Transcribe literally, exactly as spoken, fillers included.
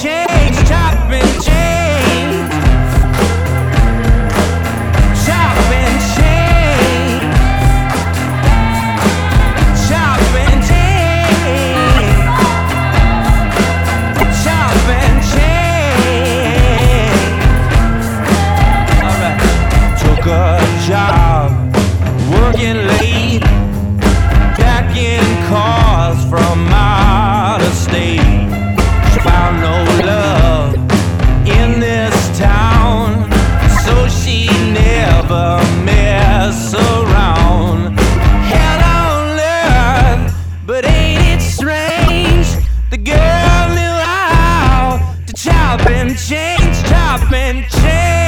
change, chop and change, chop and change, chop and change, chop and change. Alright. Took a job, working late, packing cars from out of state. She found no love in this town, so she never mess around. Hell on earth, but ain't it strange? The girl knew how to chop and change, chop and change.